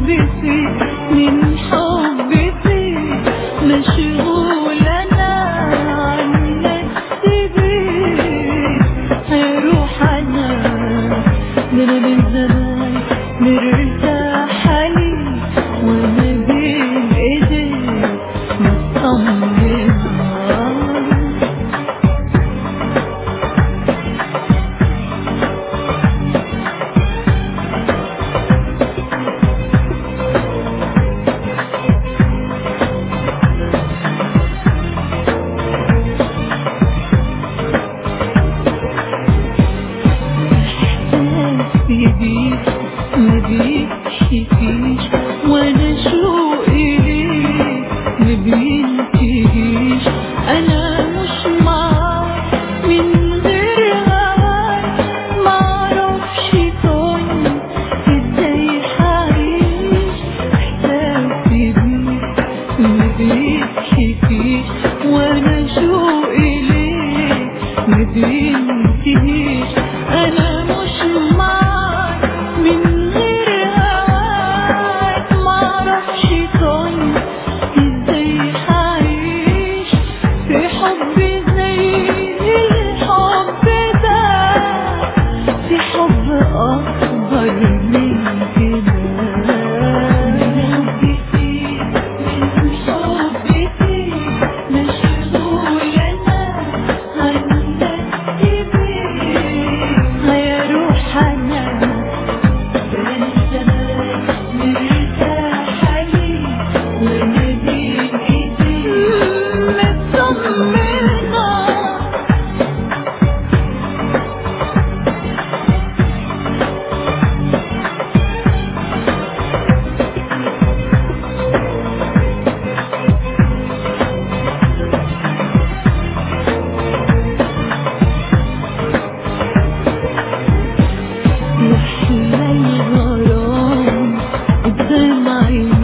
من حبي فيك مشغول أنا عن نفسي بيك. هيروح أنا من زمان مرتاحة ليك وأنا بين إيديك مطمنة. ما بيكفيش وانا شوقي ليك ما بينتهيش. انا مش معاك من غير هواك معرفش طيب ازاي هعيش. احساسي بيك ما بيكفيش وانا شوقي ليك ما بينتهيش. انا مش معاك من غير هواك معرفش طيب ازاي هعيش في حب زي الحب ده، في حب اكبر من كده. حبي فيك من حبي فيك مشغول انا عن نفسي بيك. هيروح انا من زمان مرتاحة ليك وانا بين ايديك مطمنة. يحلى الغرام قدام عيني